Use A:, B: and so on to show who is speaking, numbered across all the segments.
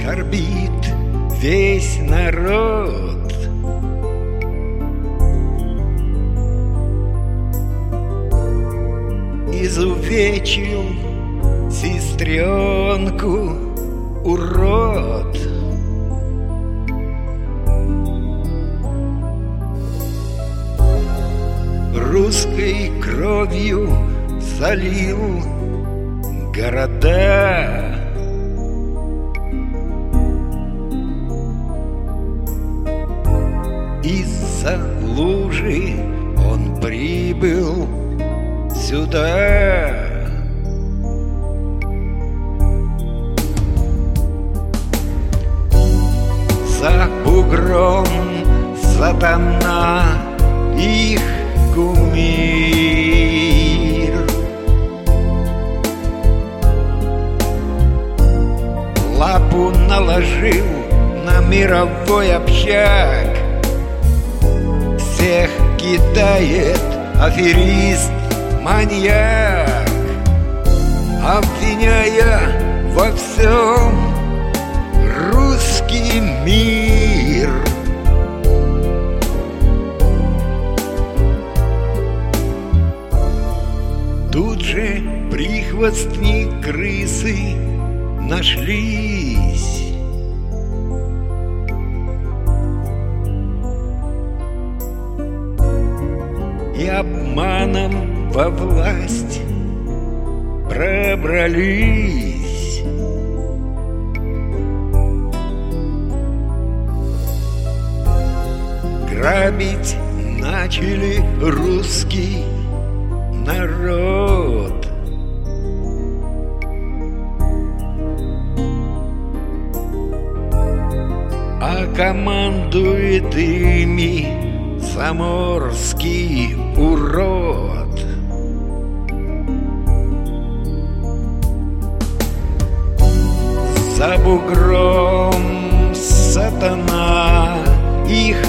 A: скорбит весь народ. Изувечил сестренку урод. Русской кровью залил города. Из-за лужи он прибыл сюда. За бугром сатана их кумир. Лапу наложил на мировой общак. Всех кидает аферист, маньяк, обвиняя во всем русский мир. Тут же прихвостни крысы нашлись. И обманом во власть пробрались. Грабить начали русский народ. А командует ими заморский урод. За бугром сатана их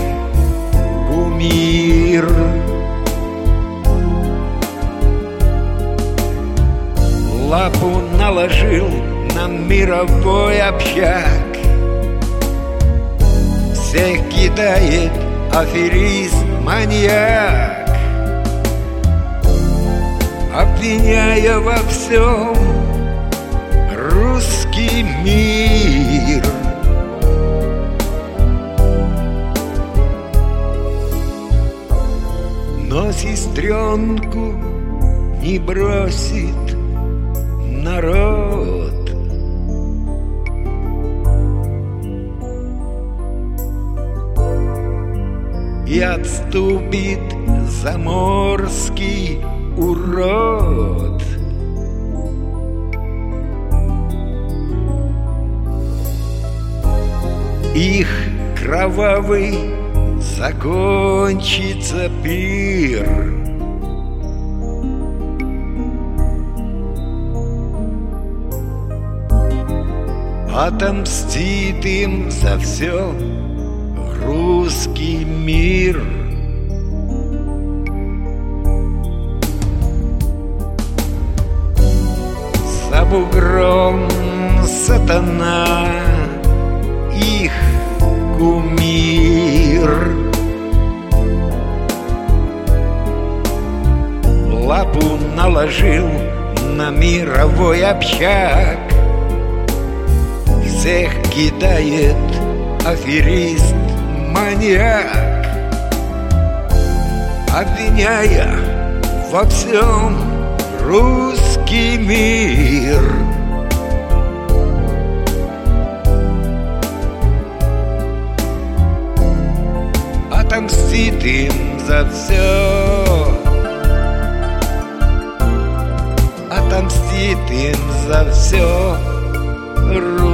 A: кумир. Лапу наложил на мировой общак. Всех кидает аферист, маньяк, обвиняя во всем русский мир. Но сестренку не бросит народ. И отступит заморский урод. Их кровавый закончится пир. Отомстит им за все русский мир. За бугром сатана их кумир. Лапу наложил на мировой общак. Всех кидает аферист, маньяк, обвиняя во всем русский мир. Отомстит им за все. Отомстит им за все